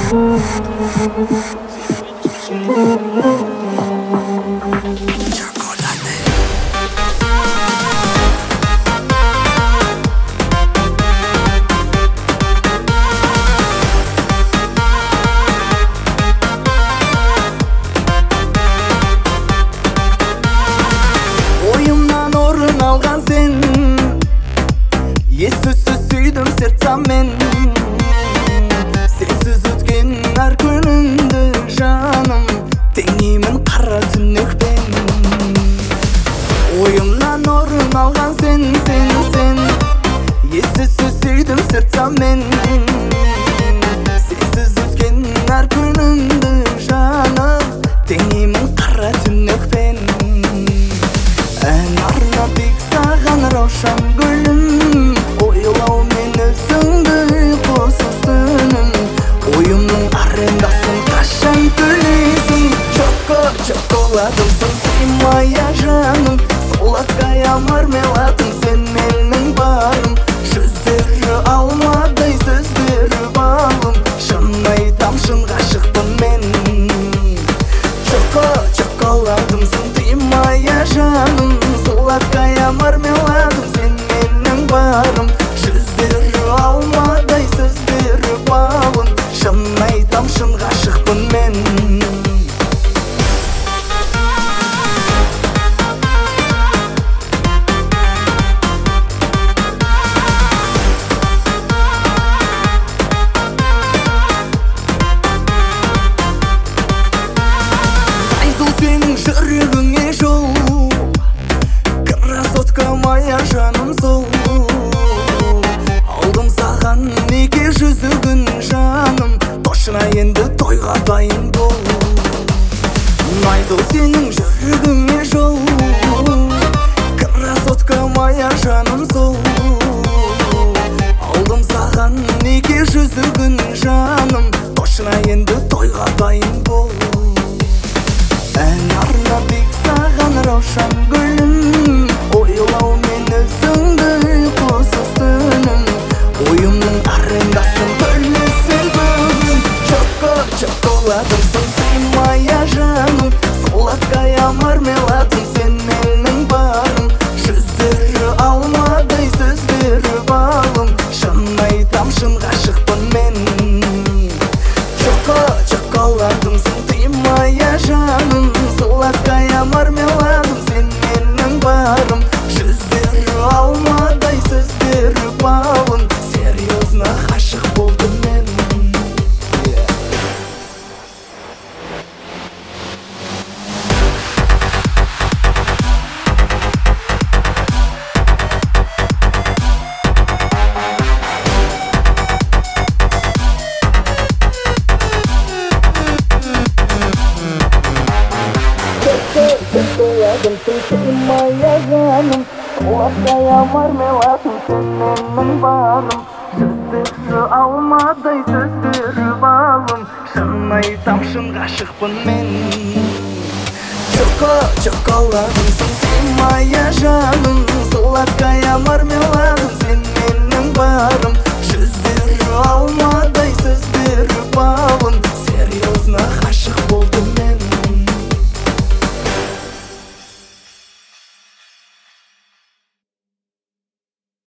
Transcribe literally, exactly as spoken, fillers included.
Ойымнан орын алған сен, ессіз сүйдім сердцаммен. Сенсіз өткен әр күнімді жаным, теңеймін қара түнекпен. Ойымнан орын алған сен, сен, сен, ессіз сүйдім сердцаммен. Сенсіз өткен әр күнімді жаным, теңеймін қара түнекпен. Ән арнап тек саған раушан гүлім, ойлаумен өзіңді ұйқысыз түнім. Ойымның арендасын қашан төлейсің? Чоко, чоколадымсың сыймая жаным, сладкая мармеладым, сен менің барым. Жүздері алмадай сөздері балым, шын айтам шын ғашықпын мен. Чоко, чоколадымсың сыймая жаным, сладкая мармеладым, сен менің барым. Жүздері алмадай сөздері балым, шын айтам шын ғашықпын мен. Сенің жүрегіңе жол, красотка моя жаным сол. Алдым саған неге жүзігін жаным, точно енді тойға дайын бол. Найду сенің жүрегіңе жол, красотка моя жаным сол. Алдым саған неге жүзігін жаным, точно енді тойға дайын бол. Ән арнап тек саған раушан гүлім, ойлаумен өзіңді ұйқысыз түнім. Ойымның арендасын төлесең бүгін. Чоко, чоколадымсың сыймая жаным, сладкая мармеладым, сен менің барым. Жүздері алмадай сөздері балым, шын айтам шын ғашықпын мен. Чоко, чоколадымсың сыймая жаным, сладкая мармеладым, сен менің барым. Жүздері алмадай сөздері балым, серьезно ғашық болдым мен. Чоколадымсың сыймая жаным, сладкая мармеладым, сен менің барым. Жүздері алмадай сөздері балым, шын айтам шын ғашықпын мен. Чоко, чоколадымсың сыймая жаным, сладкая мармеладым,